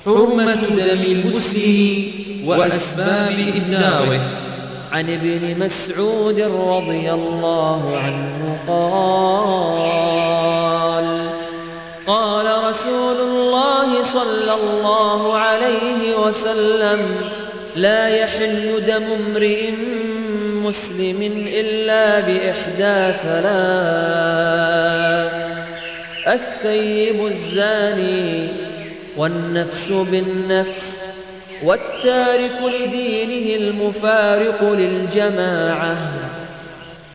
حرمة دم المسلم وأسباب إهداره. عن ابن مسعود رضي الله عنه قال رسول الله صلى الله عليه وسلم: لا يحل دم امرئ مسلم إلا بإحدى ثلاث: الثيب الزاني، والنفس بالنفس، والتارك لدينه المفارق للجماعة.